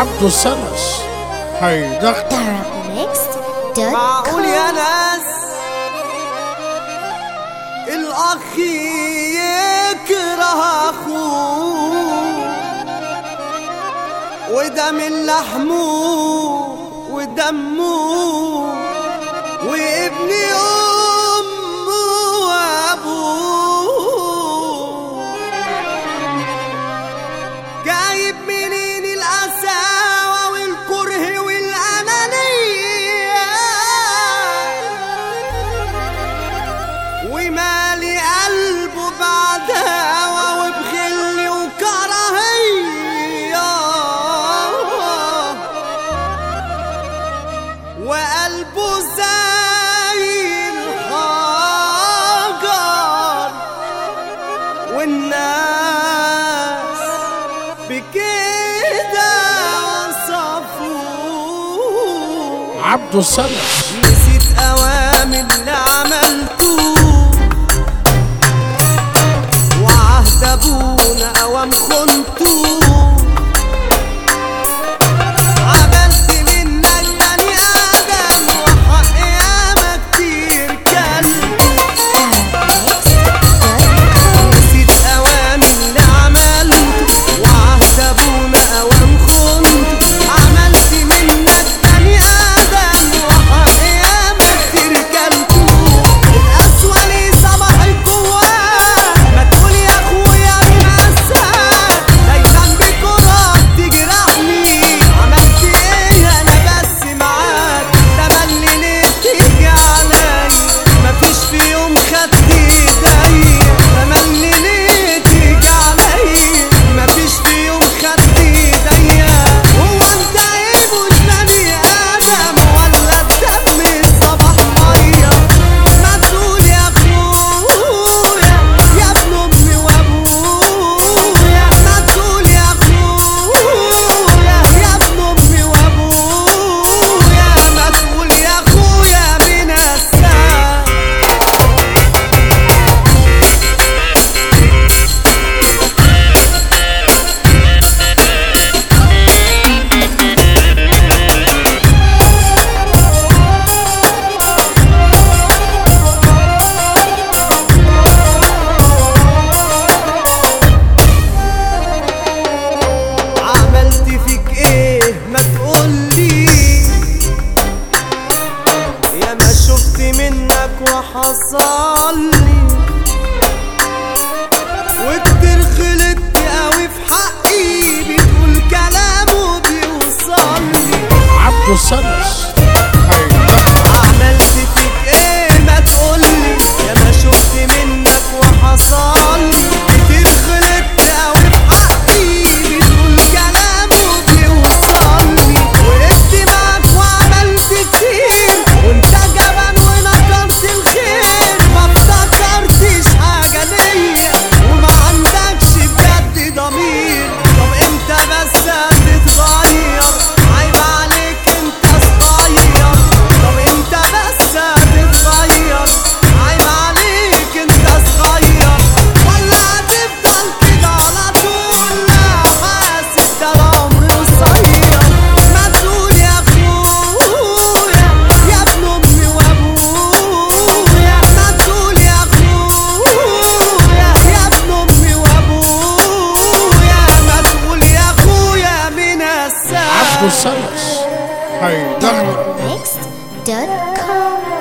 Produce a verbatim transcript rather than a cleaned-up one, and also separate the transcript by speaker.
Speaker 1: عبدو سلس هيدخل
Speaker 2: معقول يا ناس الأخ يكره أخوه وده من لحمه ودمه وابن أمه وأبوه جايب منين القساوة والكره والأنانية ومالي قلبه بعداوة وبغل وكراهية وقلبه زي الحجر والناس بكده وصفوه
Speaker 1: عبدو سلس.
Speaker 2: نسيت أوامر اللي عملته وعهد أبونا أوام خنته عملت منك بني آدم وحق ياما كتير كلته نسيت أوامر اللي عملته وعهد أبونا أوام خنته عملت منك بني آدم وحق ياما كتير كلته القسوة لي صبحت جواه ما تقول يا أخويا بمأساة دايما بكرة بتجرحني عملت إيه أنا بس معاك تملي ليه تيجي عليا مفيش في يوم خدت إيديا تملي ليه تيجي عليا مفيش في يوم خدت إيديا هو أنت إيه مش بني آدم ولا الدم الصبح مية ما تقول يا أخويا يا ابن أمي وأبويا ما تقول يا أخويا يا ابن أمي وأبويا ما تقول يا أخويا من الساعة عملت فيك ايه ما تقولي يا ما شفت منك وحصلي وكتير غلطت قوي في حقي بتقول كلام وبيوصلي
Speaker 1: عبدو سلس
Speaker 2: عملت فيك ايه ما تقولي يا ما شفت منك وحصلي كتير غلطت قوي في حقي بتقول كلام وبيوصلني وقفت معاك وعملت كتير وانت جبان ونكرت الخير ما افتكرتش حاجة ليا وما عندكش بجد ضمير طب امتى بس هتتغير عيب عليك انت صغير طب امتى بس هتتغير عيب عليك انت صغير ولا هتفضل كده على طول لا حاسب ده العمر قصير ما تقول يا اخويا يا ابن امي وابويا ما تقول يا اخويا يا ابن امي وابويا ما تقول يا اخويا من الساعة
Speaker 1: عبدو سلس هيدخل
Speaker 3: next dot com